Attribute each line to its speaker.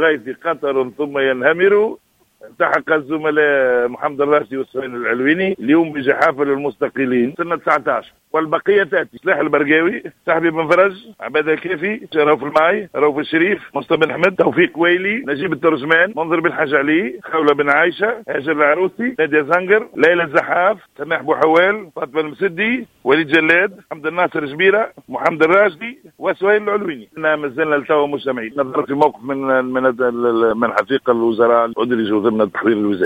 Speaker 1: الغيثي قطر ثم ينهمر. التحق الزملاء محمد الراشدي والسهيل العلويني اليوم بجحافل المستقلين سنة 19، والبقية تأتي: سلاح البرقاوي، سحبي بن فرج، عباد الكافي، رؤوف الماي، رؤوف الشريف، مصطفى بن حمد، توفيق ويلي، نجيب الترجمان، منظر بن حاج علي، خولة بن عايشة، هاجر العروسي، نادية زنقر، ليلى الزحاف، سماح بوحوال، فاطمة المسدي، وليد جلاد، حمد الناصر جبيرة، محمد الراشدي وسهيل العلويني. احنا مازلنا لتوا مجتمعين. نظرت في موقف من حقيقة الوزراء أدرجوا ضمن التحضير الوزاري.